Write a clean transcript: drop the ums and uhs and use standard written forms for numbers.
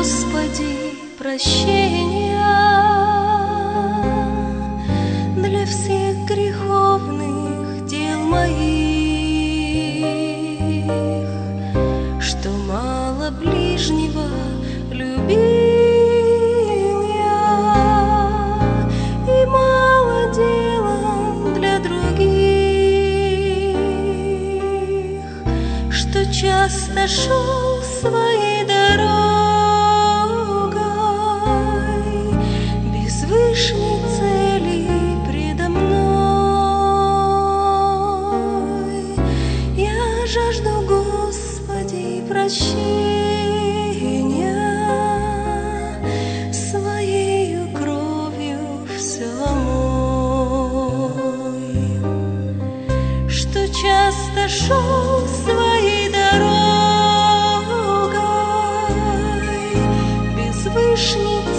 Господи, прощения для всех греховных дел моих, что мало ближнего любил я, и мало делал для других, что часто шел своей дорогой без вышней цели предо мной. Я жажду, Господи, прощения, своею кровью все омой, что часто шел своей дорогой без вышней